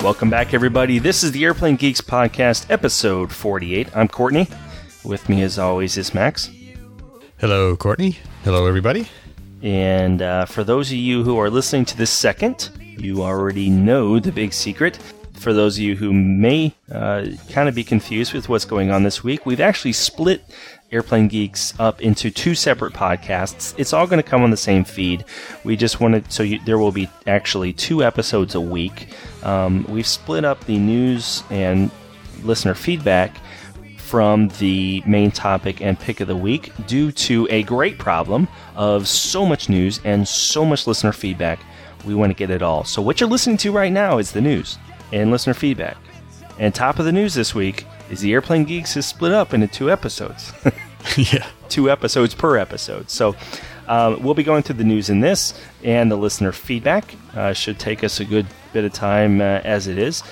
Welcome back, everybody. This is the Airplane Geeks Podcast, episode 48. I'm Courtney. With me, as always, is Max. Hello, Courtney. Hello, everybody. And for those of you who are listening to this second, you already know the big secret. For those of you who may kind of be confused with what's going on this week, we've actually split Airplane Geeks up into two separate podcasts. It's all going to come on the same feed. We just wanted, there will be actually 2 episodes a week. We've split up the news and listener feedback from the main topic and pick of the week due to a great problem of so much news and so much listener feedback. We want to get it all. So what you're listening to right now is the news and listener feedback. And top of the news this week is the Airplane Geeks is split up into 2 episodes. Yeah. 2 episodes per episode. So we'll be going through the news in this, and the listener feedback should take us a good bit of time as it is.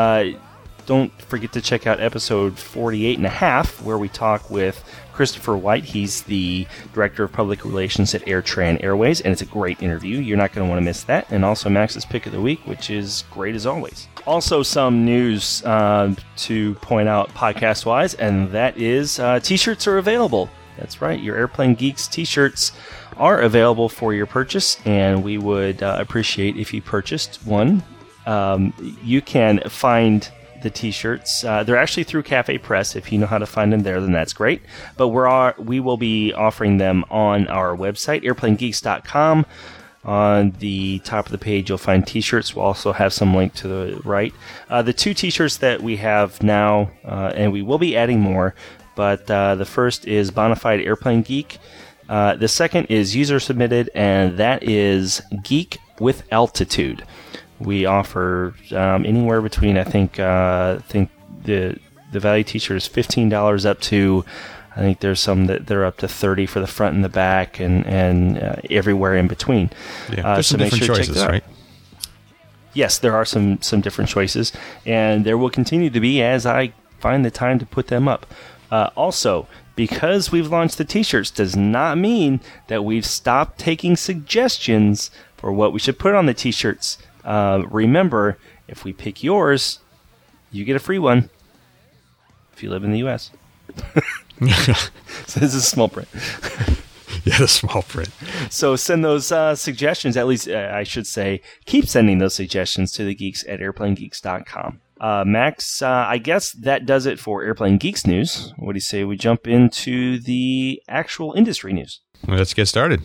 Don't forget to check out episode 48 and a half, where we talk with Christopher White. He's the Director of Public Relations at AirTran Airways, and it's a great interview. You're not going to want to miss that. And also Max's Pick of the Week, which is great as always. Also some news to point out podcast-wise, and that is T-shirts are available. That's right, your Airplane Geeks T-shirts are available for your purchase, and we would appreciate if you purchased one. You can find the T-shirts. They're actually through Cafe Press. If you know how to find them there, then that's great. But we will be offering them on our website, airplanegeeks.com. On the top of the page, you'll find T-shirts. We'll also have some link to the right. The 2 T-shirts that we have now, and we will be adding more, but the first is Bonafide Airplane Geek. The second is user-submitted, and that is Geek with Altitude. We offer anywhere between, I think the value T-shirt is $15 up to, I think there's some that they're up to $30 for the front and the back, and everywhere in between. Yeah, there's some different choices, right? Yes, there are some different choices, and there will continue to be as I find the time to put them up. Also, because we've launched the T-shirts does not mean that we've stopped taking suggestions for what we should put on the T-shirts. Remember, if we pick yours, you get a free one if you live in the U.S. So this is small print. Yeah, the small print. So send those suggestions, at least I should say, keep sending those suggestions to the geeks at airplanegeeks.com. Max, I guess that does it for Airplane Geeks news. What do you say we jump into the actual industry news? Well, let's get started.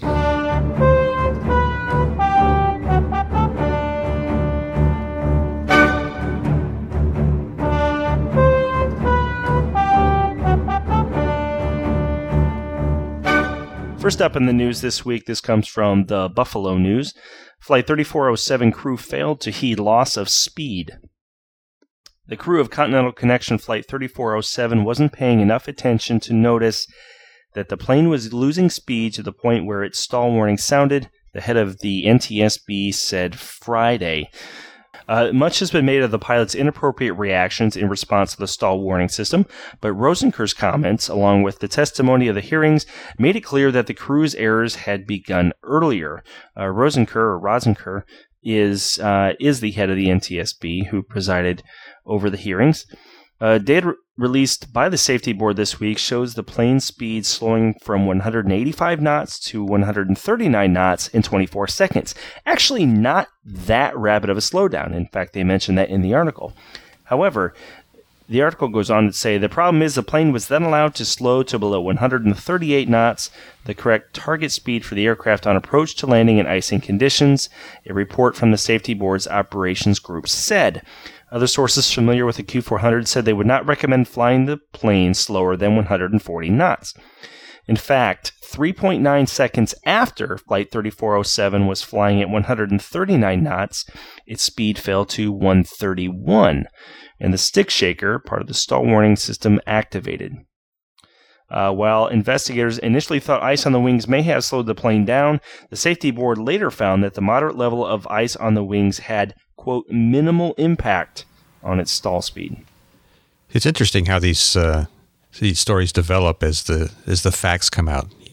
First up in the news this week, this comes from the Buffalo News. Flight 3407 crew failed to heed loss of speed. The crew of Continental Connection Flight 3407 wasn't paying enough attention to notice that the plane was losing speed to the point where its stall warning sounded, the head of the NTSB said Friday. Much has been made of the pilot's inappropriate reactions in response to the stall warning system, but Rosenker's comments, along with the testimony of the hearings, made it clear that the crew's errors had begun earlier. Rosenker is the head of the NTSB who presided over the hearings. Data released by the safety board this week shows the plane speed slowing from 185 knots to 139 knots in 24 seconds. Actually, not that rapid of a slowdown. In fact, they mentioned that in the article. However, the article goes on to say the problem is the plane was then allowed to slow to below 138 knots, the correct target speed for the aircraft on approach to landing in icing conditions, a report from the safety board's operations group said. Other sources familiar with the Q400 said they would not recommend flying the plane slower than 140 knots. In fact, 3.9 seconds after Flight 3407 was flying at 139 knots, its speed fell to 131, and the stick shaker, part of the stall warning system, activated. While investigators initially thought ice on the wings may have slowed the plane down, the safety board later found that the moderate level of ice on the wings had, quote, minimal impact on its stall speed. It's interesting how these stories develop as the facts come out.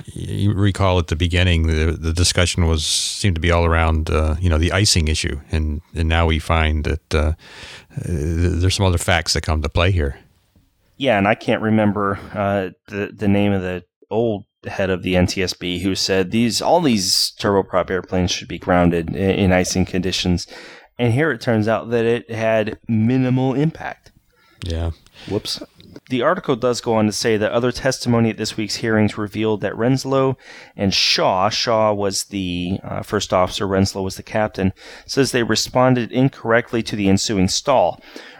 you recall at the beginning, the discussion seemed to be all around, the icing issue. And now we find that there's some other facts that come to play here. Yeah, and I can't remember the name of the old head of the NTSB who said all these turboprop airplanes should be grounded in icing conditions. And here it turns out that it had minimal impact. Yeah. Whoops. The article does go on to say that other testimony at this week's hearings revealed that Renslow and Shaw was the first officer, Renslow was the captain, says they responded incorrectly to the ensuing stall.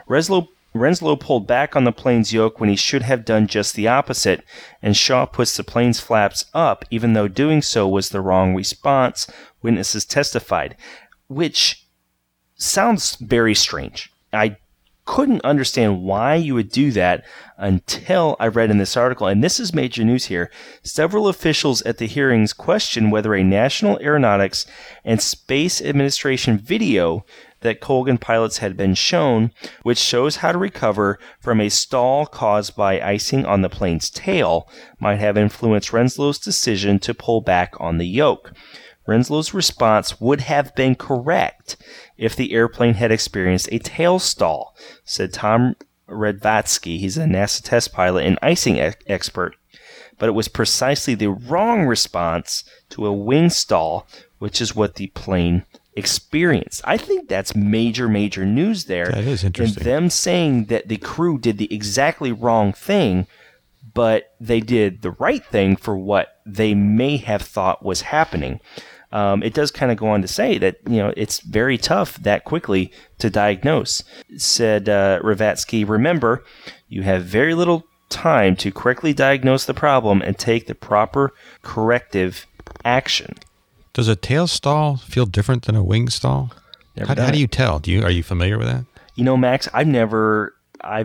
Renslow pulled back on the plane's yoke when he should have done just the opposite, and Shaw puts the plane's flaps up, even though doing so was the wrong response, witnesses testified, which sounds very strange. I couldn't understand why you would do that until I read in this article, and this is major news here. Several officials at the hearings questioned whether a National Aeronautics and Space Administration video that Colgan pilots had been shown, which shows how to recover from a stall caused by icing on the plane's tail, might have influenced Renslow's decision to pull back on the yoke. Renslow's response would have been correct if the airplane had experienced a tail stall, said Tom Redvatsky. He's a NASA test pilot and icing expert. But it was precisely the wrong response to a wing stall, which is what the plane experienced. I think that's major news there. That is interesting. And them saying that the crew did the exactly wrong thing, but they did the right thing for what they may have thought was happening. It does kind of go on to say that, it's very tough that quickly to diagnose. Said Ravatsky, remember, you have very little time to correctly diagnose the problem and take the proper corrective action. Does a tail stall feel different than a wing stall? How do you tell? Are you familiar with that? Max, I've never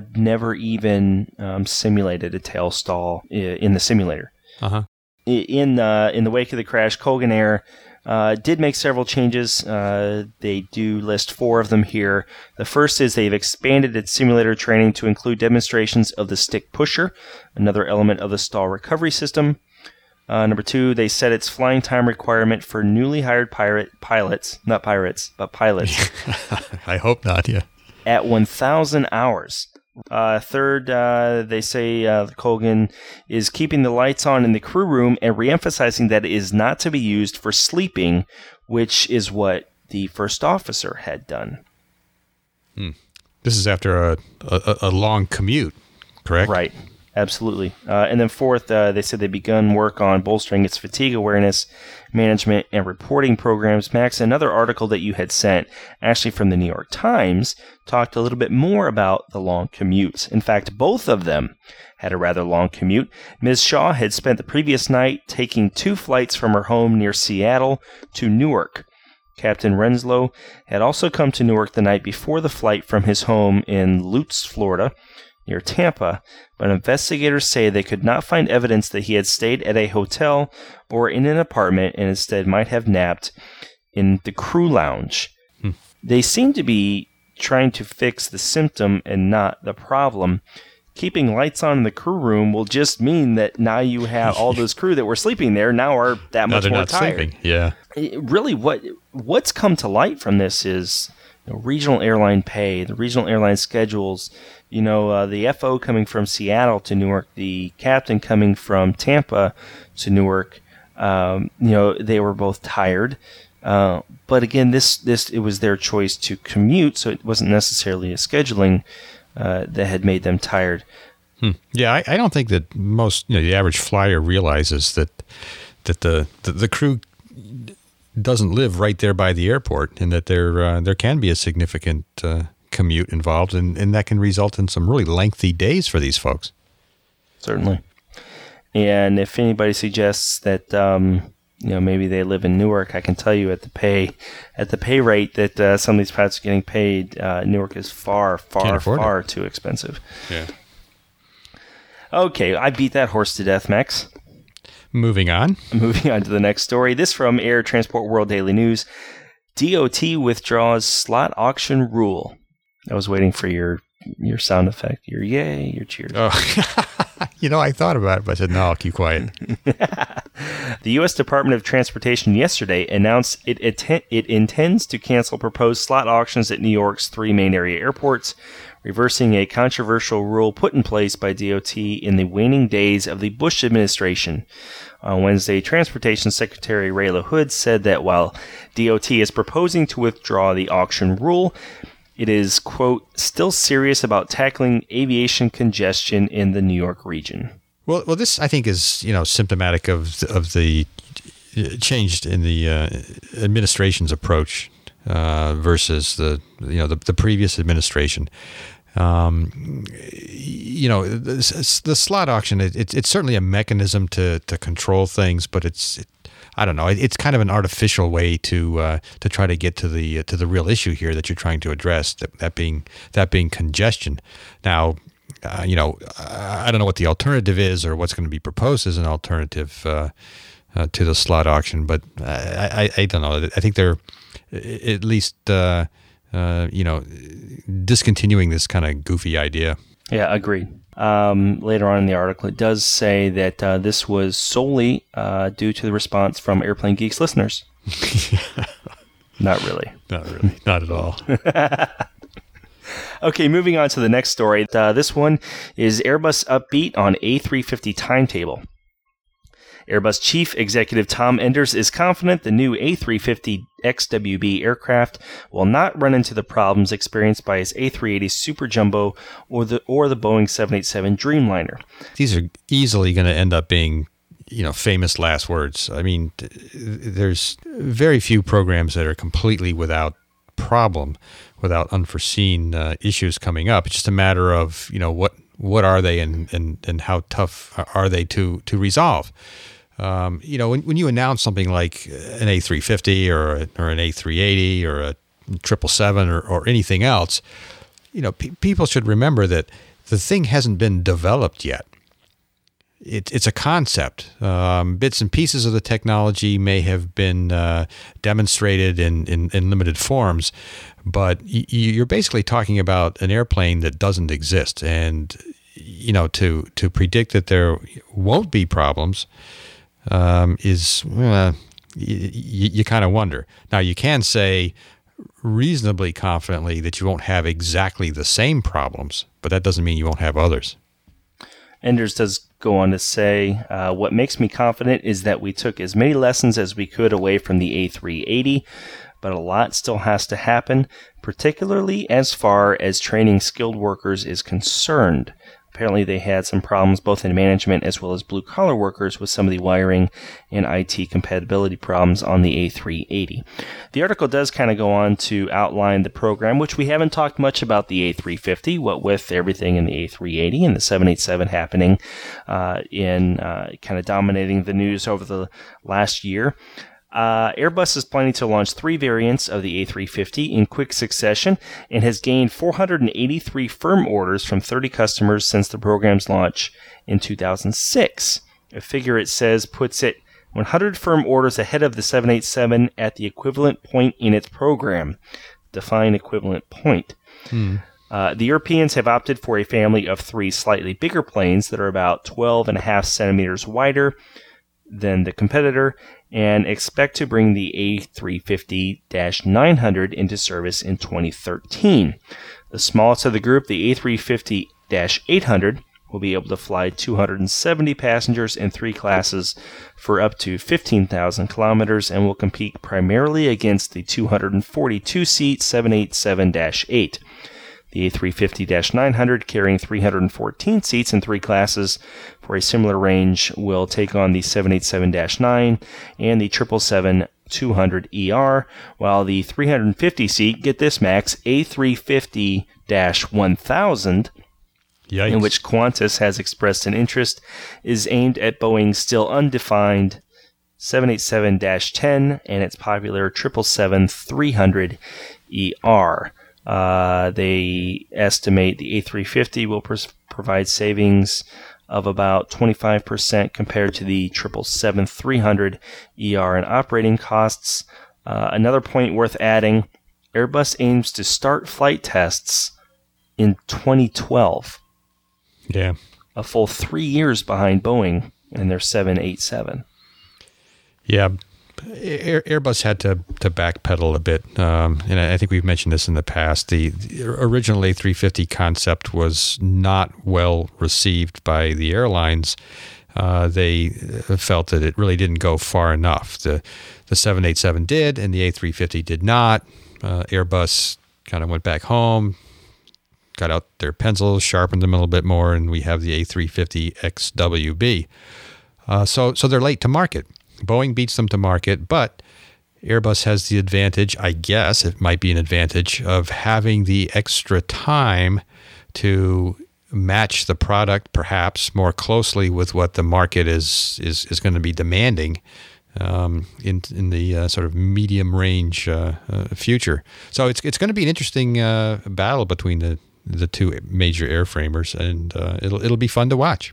even simulated a tail stall in the simulator. Uh-huh. In the wake of the crash, Colgan Air did make several changes. They do list 4 of them here. The first is they've expanded its simulator training to include demonstrations of the stick pusher, another element of the stall recovery system. Number 2, they set its flying time requirement for newly hired pilots, not pirates, but pilots. I hope not, yeah. At 1,000 hours. Third, they say Colgan is keeping the lights on in the crew room and reemphasizing that it is not to be used for sleeping, which is what the first officer had done. This is after a long commute, correct? Right. Absolutely. And then fourth, they said they've begun work on bolstering its fatigue awareness, management, and reporting programs. Max, another article that you had sent, actually from the New York Times, talked a little bit more about the long commutes. In fact, both of them had a rather long commute. Ms. Shaw had spent the previous night taking 2 flights from her home near Seattle to Newark. Captain Renslow had also come to Newark the night before the flight from his home in Lutz, Florida, near Tampa, but investigators say they could not find evidence that he had stayed at a hotel or in an apartment and instead might have napped in the crew lounge. They seem to be trying to fix the symptom and not the problem. Keeping lights on in the crew room will just mean that now you have all those crew that were sleeping there now are that much more tired. Sleeping. Yeah. Really, what's come to light from this is regional airline pay, the regional airline schedules. The FO coming from Seattle to Newark, the captain coming from Tampa to Newark. They were both tired. But again, it was their choice to commute, so it wasn't necessarily a scheduling that had made them tired. Yeah, I don't think that most, the average flyer realizes that the crew doesn't live right there by the airport, and that there can be a significant commute involved, and that can result in some really lengthy days for these folks. Certainly. And if anybody suggests that maybe they live in Newark, I can tell you at the pay rate that some of these pilots are getting paid, Newark is far too expensive. Yeah. Okay, I beat that horse to death, Max. Moving on to the next story. This from Air Transport World Daily News. DOT withdraws slot auction rule. I was waiting for your sound effect. Your yay, your cheers. Oh, I thought about it, but I said, no, I'll keep quiet. The U.S. Department of Transportation yesterday announced it intends to cancel proposed slot auctions at New York's 3 main area airports, reversing a controversial rule put in place by DOT in the waning days of the Bush administration. On Wednesday, Transportation Secretary Ray LaHood said that while DOT is proposing to withdraw the auction rule, it is, quote, still serious about tackling aviation congestion in the New York region. Well, this I think is symptomatic of the change in the administration's approach versus the previous administration. The slot auction, it's certainly a mechanism to control things, but I don't know. It's kind of an artificial way to try to get to the real issue here that you're trying to address. That being congestion. Now, I don't know what the alternative is or what's going to be proposed as an alternative to the slot auction, but I don't know. I think they're at least discontinuing this kind of goofy idea. Yeah, agreed. Later on in the article, it does say that this was solely due to the response from Airplane Geeks listeners. Not really. Not at all. Okay, moving on to the next story. This one is Airbus upbeat on A350 timetable. Airbus Chief Executive Tom Enders is confident the new A350 XWB aircraft will not run into the problems experienced by his A380 Super Jumbo or the Boeing 787 Dreamliner. These are easily going to end up being, famous last words. I mean, there's very few programs that are completely without problem, without unforeseen issues coming up. It's just a matter of, what are they and how tough are they to resolve. When you announce something like an A350 or an A380 or a 777 or anything else, people should remember that the thing hasn't been developed yet. It's a concept. Bits and pieces of the technology may have been demonstrated in limited forms, but you're basically talking about an airplane that doesn't exist. And, to predict that there won't be problems you kind of wonder. Now, you can say reasonably confidently that you won't have exactly the same problems, but that doesn't mean you won't have others. Enders does go on to say, what makes me confident is that we took as many lessons as we could away from the A380, but a lot still has to happen, particularly as far as training skilled workers is concerned. Apparently they had some problems both in management as well as blue-collar workers with some of the wiring and IT compatibility problems on the A380. The article does kind of go on to outline the program, which we haven't talked much about the A350, what with everything in the A380 and the 787 happening kind of dominating the news over the last year. Airbus is planning to launch 3 variants of the A350 in quick succession and has gained 483 firm orders from 30 customers since the program's launch in 2006. A figure, it says, puts it 100 firm orders ahead of the 787 at the equivalent point in its program. Define equivalent point. The Europeans have opted for a family of 3 slightly bigger planes that are about 12.5 centimeters wider than the competitor, and expect to bring the A350-900 into service in 2013. The smallest of the group, the A350-800, will be able to fly 270 passengers in 3 classes for up to 15,000 kilometers and will compete primarily against the 242-seat 787-8. The A350-900, carrying 314 seats in 3 classes for a similar range, will take on the 787-9 and the 777-200ER, while the 350-seat, get this, Max, A350-1000, Yikes. in which Qantas has expressed an interest, is aimed at Boeing's still undefined 787-10 and its popular 777-300ER. They estimate the A350 will provide savings of about 25% compared to the 777-300ER in operating costs. Another point worth adding, Airbus aims to start flight tests in 2012. Yeah. a full 3 years behind Boeing and their 787. Yeah, Airbus had to backpedal a bit, and I think we've mentioned this in the past. The original A350 concept was not well received by the airlines. They felt that it really didn't go far enough. The 787 did, and the A350 did not. Airbus kind of went back home, got out their pencils, sharpened them a little bit more, and we have the A350 XWB. So they're late to market. Boeing beats them to market, but Airbus has the advantage, I guess it might be an advantage, of having the extra time to match the product perhaps more closely with what the market is going to be demanding in the sort of medium range future. So it's going to be an interesting battle between the two major airframers, and it'll be fun to watch.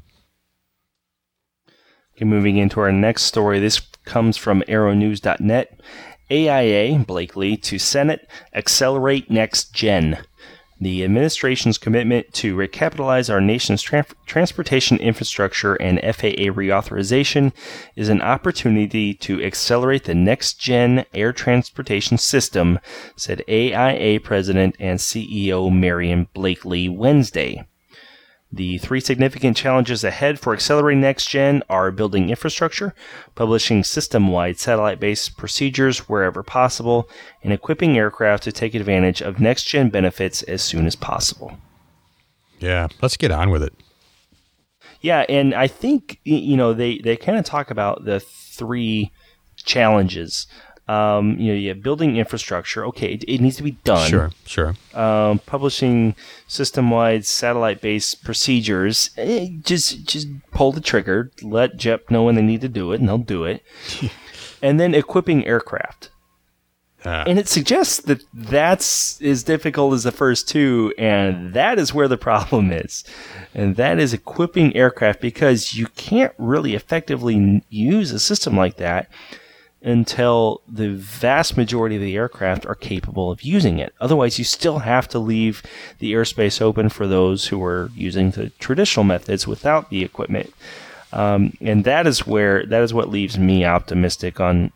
Okay, moving into our next story. This comes from aeronews.net. AIA, Blakely, to Senate, accelerate next gen. The administration's commitment to recapitalize our nation's transportation infrastructure and FAA reauthorization is an opportunity to accelerate the next-gen air transportation system, said AIA President and CEO Marion Blakely Wednesday. The 3 significant challenges ahead for accelerating next-gen are building infrastructure, publishing system-wide satellite-based procedures wherever possible, and equipping aircraft to take advantage of next-gen benefits as soon as possible. Yeah, let's get on with it. Yeah, and I think, they kind of talk about the 3 challenges. Building infrastructure. Okay, it needs to be done. Sure. Publishing system-wide satellite-based procedures. Just pull the trigger. Let JEP know when they need to do it, and they'll do it. And then equipping aircraft. And it suggests that that's as difficult as the first 2, and that is where the problem is. And that is equipping aircraft, because you can't really effectively use a system like that until the vast majority of the aircraft are capable of using it. Otherwise, you still have to leave the airspace open for those who are using the traditional methods without the equipment. And that is what leaves me pessimistic on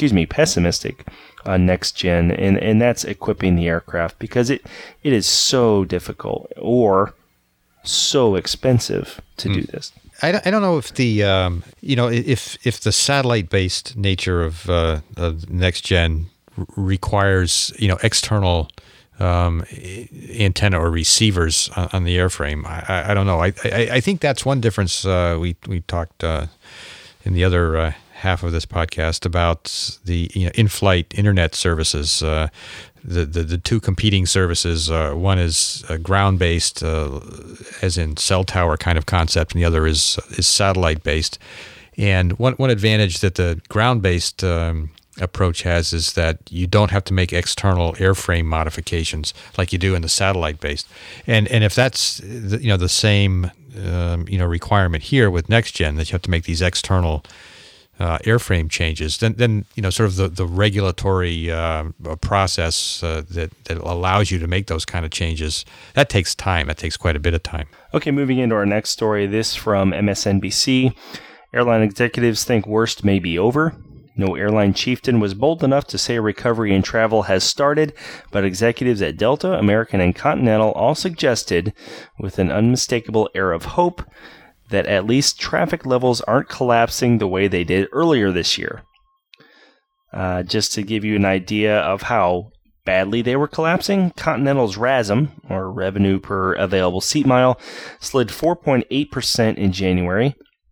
next gen, and that's equipping the aircraft, because it is so difficult or so expensive to do this. I don't know if the if the satellite based nature of next gen requires external antenna or receivers on the airframe. I don't know. I think that's one difference. We talked in the other half of this podcast about the in-flight internet services. The 2 competing services. One is ground-based, as in cell tower kind of concept, and the other is satellite-based. And one advantage that the ground-based approach has is that you don't have to make external airframe modifications like you do in the satellite-based. And if that's the same requirement here with NextGen, that you have to make these external airframe changes, then sort of the regulatory process that allows you to make those kind of changes, that takes time. That takes quite a bit of time. Okay, moving into our next story. This from MSNBC. Airline executives think worst may be over. No airline chieftain was bold enough to say recovery in travel has started, but executives at Delta, American, and Continental all suggested, with an unmistakable air of hope, that at least traffic levels aren't collapsing the way they did earlier this year. Just to give you an idea of how badly they were collapsing, Continental's RASM, or revenue per available seat mile, slid 4.8% in January,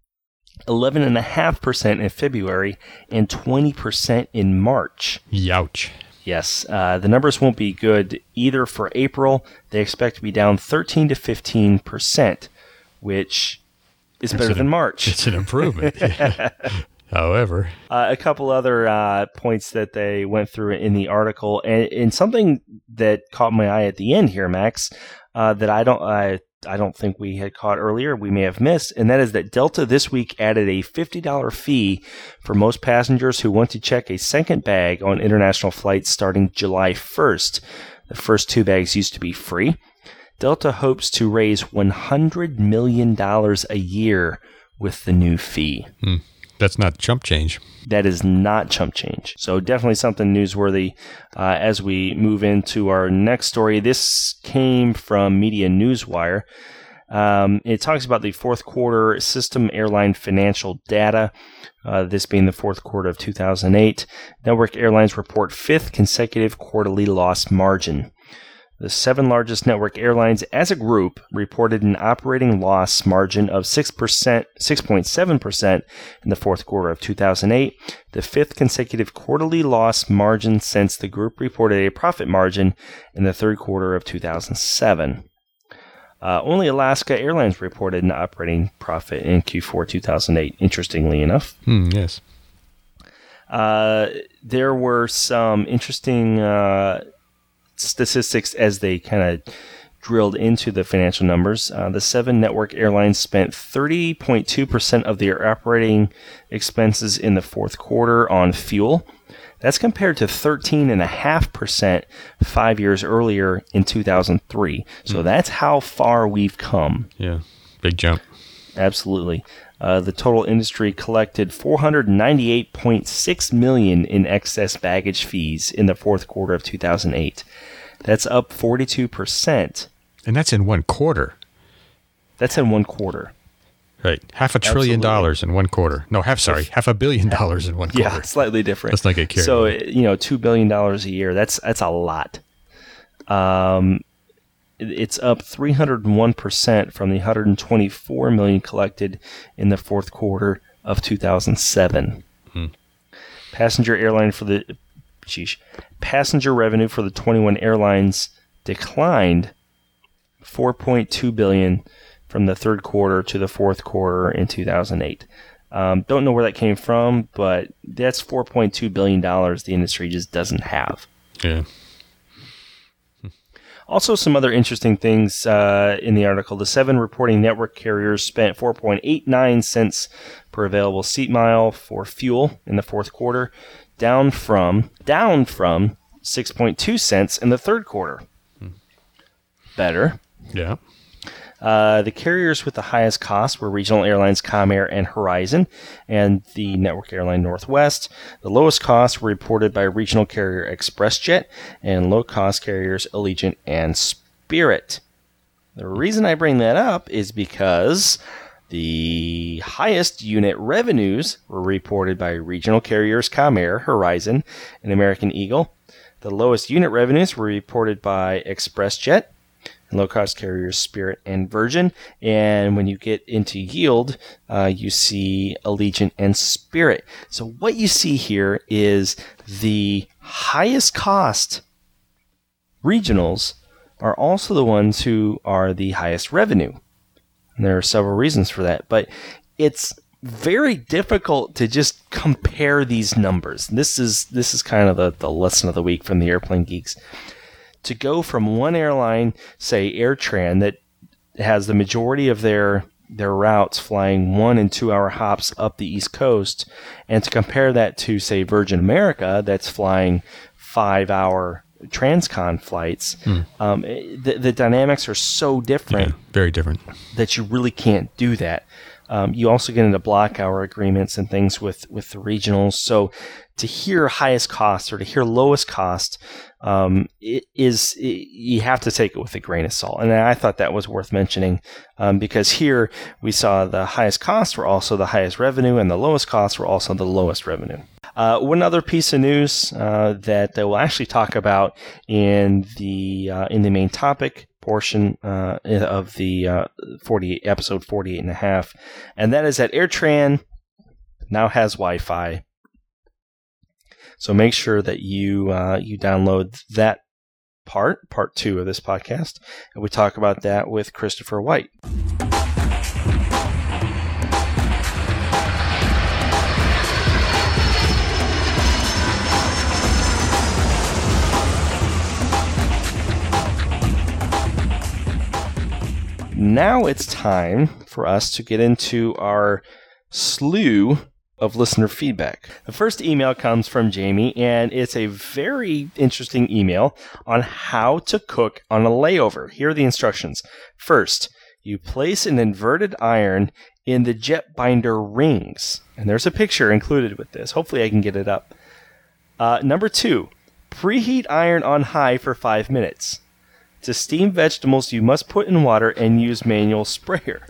11.5% in February, and 20% in March. Youch. Yes, the numbers won't be good either for April. They expect to be down 13 to 15%, which is better than March. It's an improvement. However, a couple other points that they went through in the article, and something that caught my eye at the end here, Max, that I don't think we had caught earlier. We may have missed, and that is that Delta this week added a $50 fee for most passengers who want to check a second bag on international flights starting July 1st. The first 2 bags used to be free. Delta hopes to raise $100 million a year with the new fee. That's not chump change. That is not chump change. So definitely something newsworthy as we move into our next story. This came from Media Newswire. It talks about the fourth quarter System Airline financial data, this being the fourth quarter of 2008. Network airlines report fifth consecutive quarterly loss margin. The 7 largest network airlines as a group reported an operating loss margin of 6.7% in the fourth quarter of 2008, the fifth consecutive quarterly loss margin since the group reported a profit margin in the third quarter of 2007. Only Alaska Airlines reported an operating profit in Q4 2008, interestingly enough. Yes. There were some interesting statistics as they kind of drilled into the financial numbers. The 7 network airlines spent 30.2% of their operating expenses in the fourth quarter on fuel. That's compared to 13.5% 5 years earlier in 2003. So that's how far we've come. Yeah, big jump. Absolutely. The total industry collected $498.6 million in excess baggage fees in the fourth quarter of 2008. That's up 42%. And that's in one quarter. That's in one quarter. Right. $500 billion in one quarter. No, $500 million in one quarter. Yeah, slightly different. Let's not get carried So, away. $2 billion a year. That's a lot. It's up 301% from the $124 million collected in the fourth quarter of 2007. Passenger revenue for the 21 airlines declined $4.2 billion from the third quarter to the fourth quarter in 2008. Don't know where that came from, but that's $4.2 billion the industry just doesn't have. Yeah. Also, some other interesting things in the article. The 7 reporting network carriers spent 4.89 cents per available seat mile for fuel in the fourth quarter, down from 6.2 cents in the third quarter. Better. Yeah. The carriers with the highest costs were regional airlines Comair and Horizon, and the network airline Northwest. The lowest costs were reported by regional carrier ExpressJet and low-cost carriers Allegiant and Spirit. The reason I bring that up is because the highest unit revenues were reported by regional carriers Comair, Horizon, and American Eagle. The lowest unit revenues were reported by ExpressJet and low-cost carriers Spirit and Virgin. And when you get into yield, you see Allegiant and Spirit. So what you see here is the highest cost regionals are also the ones who are the highest revenue. And there are several reasons for that. But it's very difficult to just compare these numbers. This is kind of the lesson of the week from the Airplane Geeks. To go from one airline, say AirTran, that has the majority of their routes flying 1 and 2 hour hops up the East Coast, and to compare that to, say, Virgin America, that's flying 5-hour transcon flights, the dynamics are so different. Yeah, very different. That you really can't do that. You also get into block hour agreements and things with the regionals. So to hear highest cost or to hear lowest cost, you have to take it with a grain of salt. And I thought that was worth mentioning because here we saw the highest costs were also the highest revenue and the lowest costs were also the lowest revenue. One other piece of news that we'll actually talk about in the main topic portion of the episode 48 and a half, and that is that AirTran now has Wi-Fi. So make sure that you download that part 2 of this podcast, and we talk about that with Christopher White. Now it's time for us to get into our slew of listener feedback. The first email comes from Jamie, and it's a very interesting email on how to cook on a layover. Here are the instructions. First, you place an inverted iron in the jet binder rings. And there's a picture included with this. Hopefully I can get it up. Number 2, preheat iron on high for 5 minutes. To steam vegetables, you must put in water and use manual sprayer.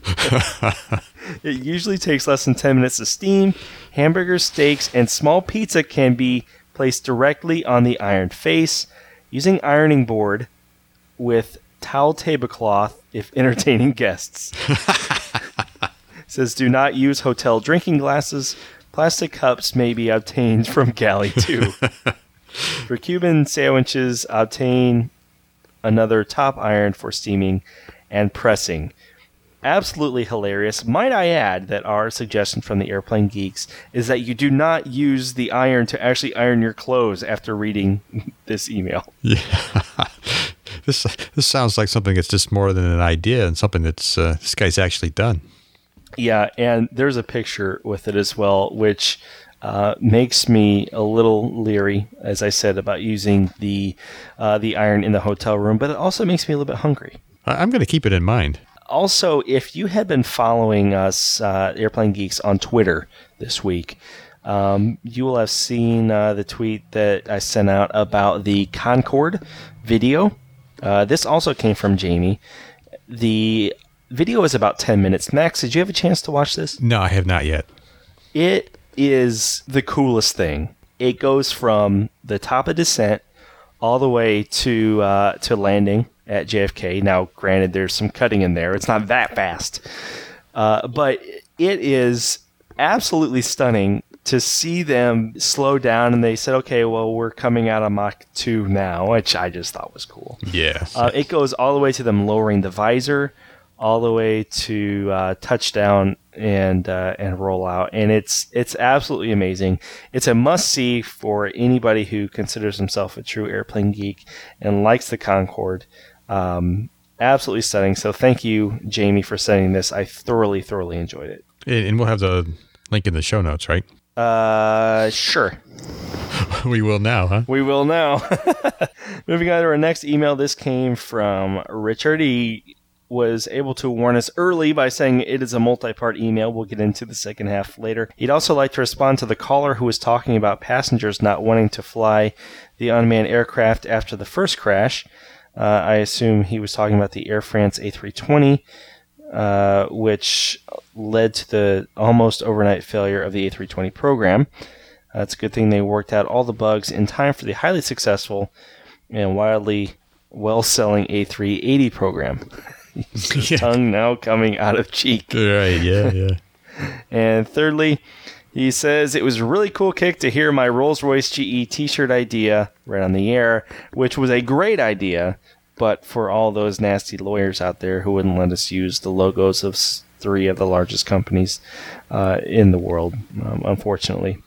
It usually takes less than 10 minutes to steam. Hamburgers, steaks, and small pizza can be placed directly on the iron face. Using ironing board with towel tablecloth if entertaining guests. It says do not use hotel drinking glasses. Plastic cups may be obtained from galley too. For Cuban sandwiches, obtain another top iron for steaming and pressing. Absolutely hilarious. Might I add that our suggestion from the Airplane Geeks is that you do not use the iron to actually iron your clothes after reading this email. Yeah. This sounds like something that's just more than an idea and something that's this guy's actually done. Yeah, and there's a picture with it as well, which makes me a little leery, as I said, about using the iron in the hotel room, but it also makes me a little bit hungry. I'm going to keep it in mind. Also, if you had been following us, Airplane Geeks, on Twitter this week, you will have seen the tweet that I sent out about the Concorde video. This also came from Jamie. The video is about 10 minutes. Max, did you have a chance to watch this? No, I have not yet. It is the coolest thing. It goes from the top of descent all the way to landing at JFK. Now, granted, there's some cutting in there. It's not that fast. But it is absolutely stunning to see them slow down. And they said, okay, well, we're coming out of Mach 2 now, which I just thought was cool. Yeah. It goes all the way to them lowering the visor, all the way to touchdown and roll out, and it's absolutely amazing. It's a must-see for anybody who considers himself a true airplane geek and likes the Concorde. Absolutely stunning. So thank you, Jamie, for sending this. I thoroughly enjoyed it. And we'll have the link in the show notes, right? Sure. We will now, huh? We will now. Moving on to our next email. This came from Richard. He was able to warn us early by saying it is a multi-part email. We'll get into the second half later. He'd also like to respond to the caller who was talking about passengers not wanting to fly the unmanned aircraft after the first crash. I assume he was talking about the Air France A320, which led to the almost overnight failure of the A320 program. It's a good thing they worked out all the bugs in time for the highly successful and wildly well-selling A380 program. His tongue now coming out of cheek. Right, yeah. And thirdly, he says, it was a really cool kick to hear my Rolls-Royce GE t-shirt idea right on the air, which was a great idea, but for all those nasty lawyers out there who wouldn't let us use the logos of 3 of the largest companies in the world, unfortunately.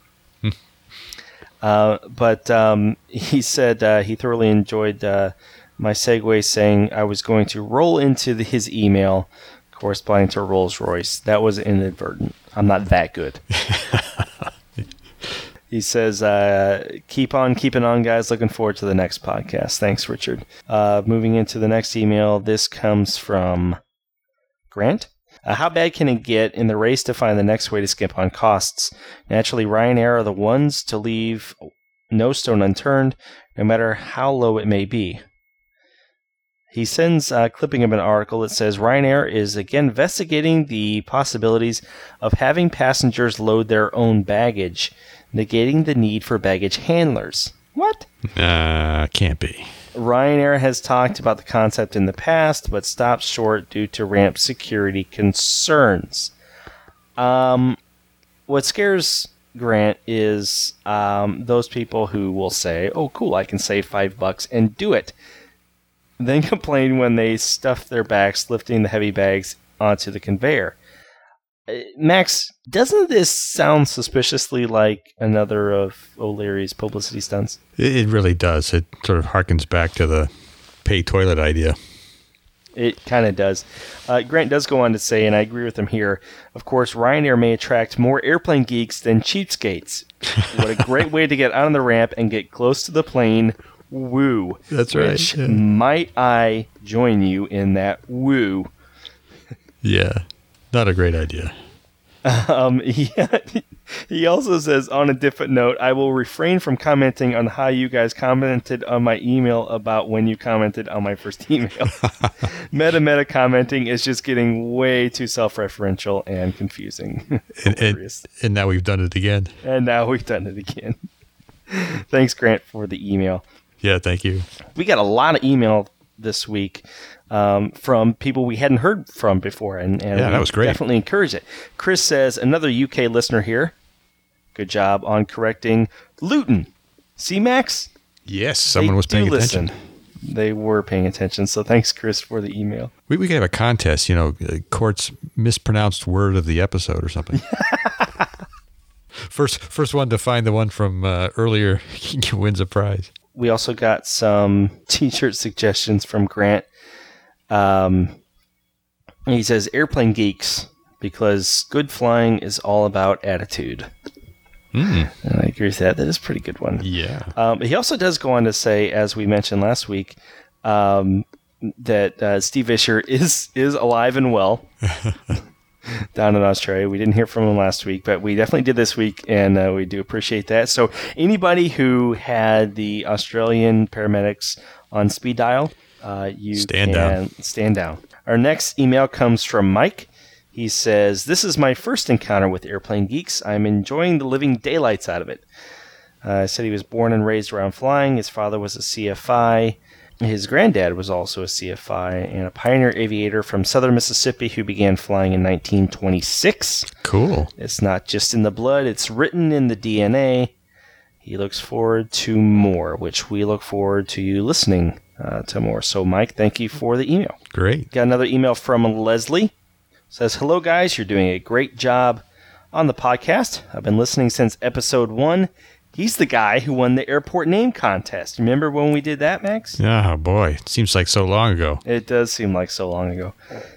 But he said he thoroughly enjoyed my segue, saying I was going to roll into his email corresponding to Rolls-Royce. That was inadvertent. I'm not that good. He says, keep on keeping on, guys. Looking forward to the next podcast. Thanks, Richard. Moving into the next email. This comes from Grant. How bad can it get in the race to find the next way to skip on costs? Naturally, Ryanair are the ones to leave no stone unturned, no matter how low it may be. He sends a clipping of an article that says Ryanair is again investigating the possibilities of having passengers load their own baggage, negating the need for baggage handlers. What? Can't be. Ryanair has talked about the concept in the past, but stopped short due to ramp security concerns. What scares Grant is those people who will say, oh, cool, I can save $5 and do it. Then complain when they stuff their backs lifting the heavy bags onto the conveyor. Max, doesn't this sound suspiciously like another of O'Leary's publicity stunts? It really does. It sort of harkens back to the pay toilet idea. It kind of does. Grant does go on to say, and I agree with him here, of course, Ryanair may attract more airplane geeks than cheapskates. What a great way to get on the ramp and get close to the plane. Woo. That's right. Yeah. Might I join you in that woo? Yeah, not a great idea. He also says, on a different note, I will refrain from commenting on how you guys commented on my email about when you commented on my first email. Meta commenting is just getting way too self-referential and confusing. and now we've done it again. Thanks, Grant, for the email. Yeah, thank you. We got a lot of email this week from people we hadn't heard from before, and that was great. Definitely encourage it. Chris says, another UK listener here. Good job on correcting Luton. See, Max? Yes, someone was paying attention. They were paying attention, so thanks, Chris, for the email. We could have a contest, Court's mispronounced word of the episode or something. First one to find the one from earlier wins a prize. We also got some t-shirt suggestions from Grant. He says, airplane geeks, because good flying is all about attitude. And I agree with that. That is a pretty good one. Yeah. He also does go on to say, as we mentioned last week, that Steve Visscher is alive and well down in Australia. We didn't hear from him last week, but we definitely did this week, and we do appreciate that. So anybody who had the Australian paramedics on speed dial, you stand down. Our next email comes from Mike. He says, this is my first encounter with Airplane Geeks. I'm enjoying the living daylights out of it. Said he was born and raised around flying. His father was a CFI. His granddad was also a CFI and a pioneer aviator from southern Mississippi who began flying in 1926. Cool. It's not just in the blood, it's written in the DNA. He looks forward to more, which we look forward to you listening to more. So, Mike, thank you for the email. Great. Got another email from Leslie. Says, hello, guys. You're doing a great job on the podcast. I've been listening since episode 1. He's the guy who won the airport name contest. Remember when we did that, Max? Oh, boy. It seems like so long ago. It does seem like so long ago.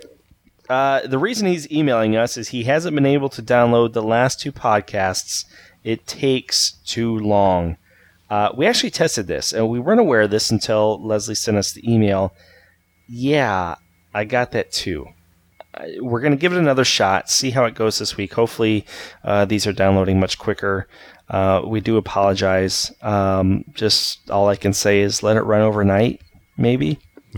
The reason he's emailing us is he hasn't been able to download the last 2 podcasts. It takes too long. We actually tested this, and we weren't aware of this until Leslie sent us the email. Yeah, I got that too. We're going to give it another shot, see how it goes this week. Hopefully, these are downloading much quicker. We do apologize. Just all I can say is let it run overnight, maybe.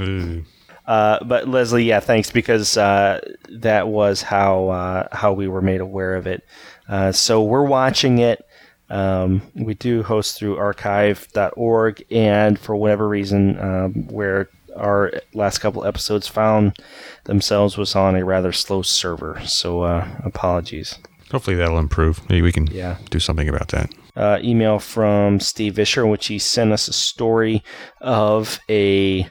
But Leslie, yeah, thanks, because that was how we were made aware of it. So we're watching it. We do host through archive.org, and for whatever reason, where our last couple episodes found themselves was on a rather slow server. So apologies. Hopefully that'll improve. Maybe we can do something about that. Email from Steve Visscher, in which he sent us a story of a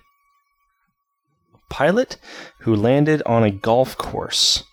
pilot who landed on a golf course.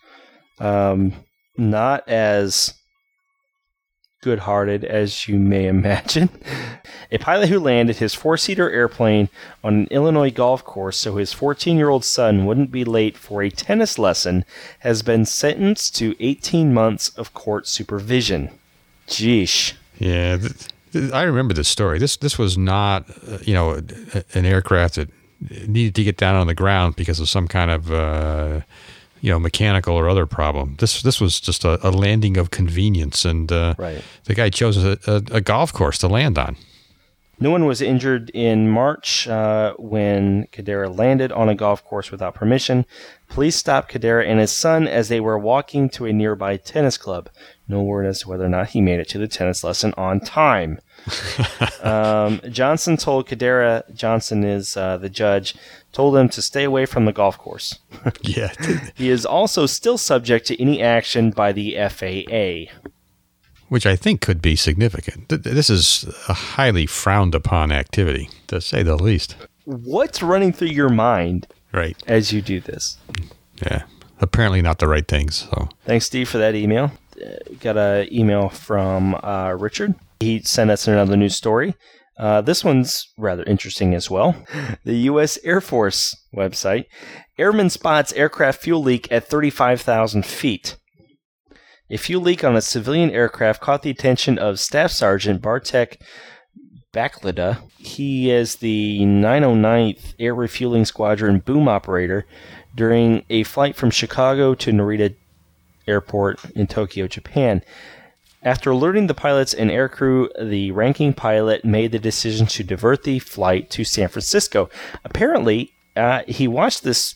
Not as good-hearted as you may imagine. A pilot who landed his 4-seater airplane on an Illinois golf course so his 14-year-old son wouldn't be late for a tennis lesson has been sentenced to 18 months of court supervision. Jeesh. Yeah, I remember this story. This was not, an aircraft that needed to get down on the ground because of some kind of mechanical or other problem. This was just a landing of convenience, and the guy chose a golf course to land on. No one was injured in March when Kadera landed on a golf course without permission. Police stopped Kadera and his son as they were walking to a nearby tennis club. No word as to whether or not he made it to the tennis lesson on time. Johnson told Kadera, Johnson is the judge, told him to stay away from the golf course. Yeah. He is also still subject to any action by the FAA. Which I think could be significant. This is a highly frowned upon activity, to say the least. What's running through your mind as you do this? Yeah, apparently not the right things. So thanks, Steve, for that email. Got an email from Richard. He sent us another news story. This one's rather interesting as well. The U.S. Air Force website. Airman spots aircraft fuel leak at 35,000 feet. A fuel leak on a civilian aircraft caught the attention of Staff Sergeant Bartek Baklida. He is the 909th Air Refueling Squadron boom operator during a flight from Chicago to Narita Airport in Tokyo, Japan. After alerting the pilots and aircrew, the ranking pilot made the decision to divert the flight to San Francisco. Apparently, he watched this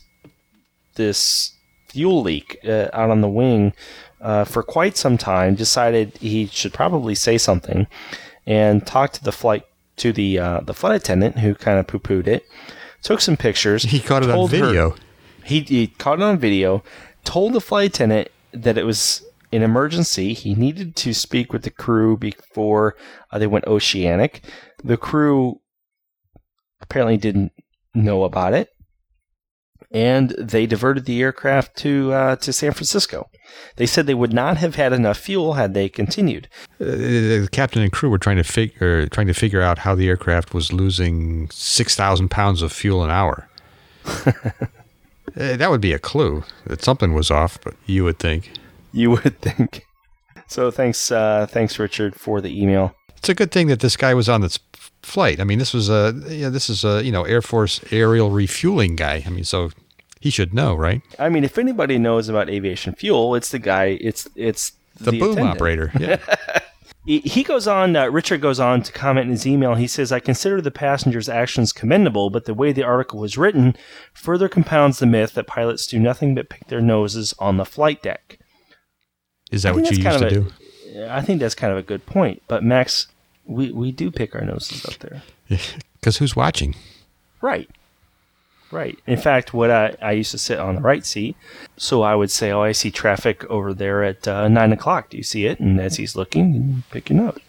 fuel leak out on the wing for quite some time, decided he should probably say something, and talked to the flight attendant, who kind of poo-pooed it, took some pictures. He caught it on video. He caught it on video, told the flight attendant that it was an emergency. He needed to speak with the crew before they went oceanic. The crew apparently didn't know about it, and they diverted the aircraft to San Francisco. They said they would not have had enough fuel had they continued. The captain and crew were trying to figure out how the aircraft was losing 6,000 pounds of fuel an hour. That would be a clue that something was off, but you would think. You would think. So thanks, Richard, for the email. It's a good thing that this guy was on this flight. I mean, this is a Air Force aerial refueling guy. I mean, so he should know, right? I mean, if anybody knows about aviation fuel, it's the guy. It's the boom attendant. Operator. Yeah. He goes on. Richard goes on to comment in his email. He says, "I consider the passenger's actions commendable, but the way the article was written further compounds the myth that pilots do nothing but pick their noses on the flight deck." Is that what you used to do? I think that's kind of a good point. But Max, we do pick our noses up there. Because who's watching? Right. In fact, what I used to sit on the right seat, so I would say, "Oh, I see traffic over there at 9 o'clock. Do you see it?" And as he's looking, you pick your nose.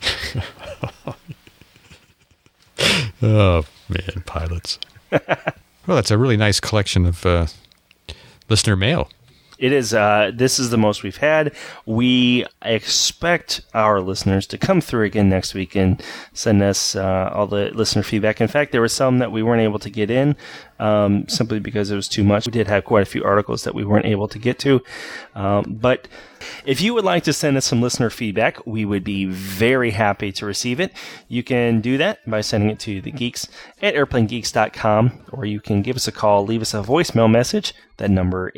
Oh, man, pilots. Well, that's a really nice collection of listener mail. It is. This is the most we've had. We expect our listeners to come through again next week and send us all the listener feedback. In fact, there were some that we weren't able to get in simply because it was too much. We did have quite a few articles that we weren't able to get to. But if you would like to send us some listener feedback, we would be very happy to receive it. You can do that by sending it to the geeks at airplanegeeks.com, or you can give us a call, leave us a voicemail message. That number,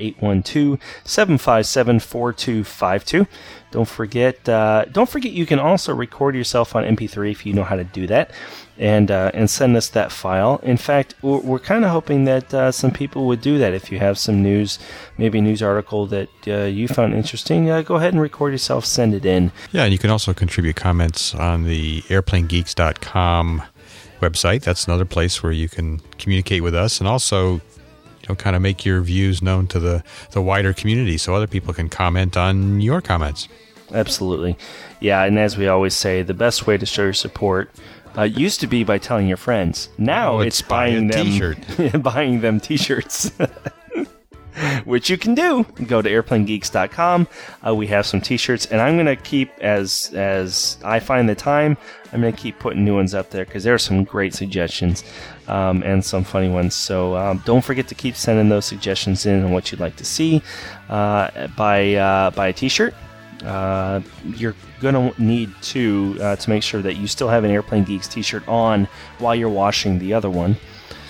812-757-4252. Don't forget you can also record yourself on MP3 if you know how to do that, and send us that file. In fact, we're kind of hoping that some people would do that. If you have some news, maybe a news article that you found interesting, go ahead and record yourself, send it in. Yeah, and you can also contribute comments on the airplanegeeks.com website. That's another place where you can communicate with us, and also kind of make your views known to the wider community so other people can comment on your comments. Absolutely. Yeah, and as we always say, the best way to show your support used to be by telling your friends. Now it's buying them t-shirt. Buying them t-shirts. Which you can do. Go to airplanegeeks.com. We have some t-shirts, and I'm going to keep, as I find the time, I'm going to keep putting new ones up there because there are some great suggestions and some funny ones. So don't forget to keep sending those suggestions in on what you'd like to see. Buy a t-shirt. You're going to need to make sure that you still have an Airplane Geeks t-shirt on while you're washing the other one.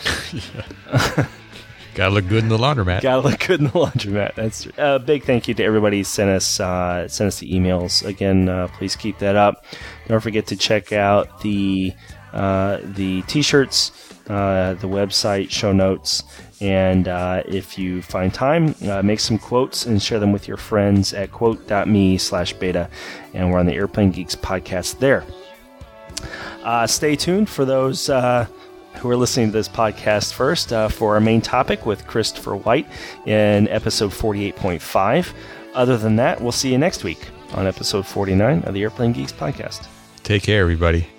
Gotta look good in the laundromat. That's true. A big thank you to everybody who sent us the emails. Again, please keep that up. Don't forget to check out the t-shirts, the website, show notes, and if you find time, make some quotes and share them with your friends at quote.me/beta. And we're on the Airplane Geeks podcast there. Stay tuned for those who are listening to this podcast first for our main topic with Christopher White in episode 48.5. Other than that, we'll see you next week on episode 49 of the Airplane Geeks podcast. Take care, everybody.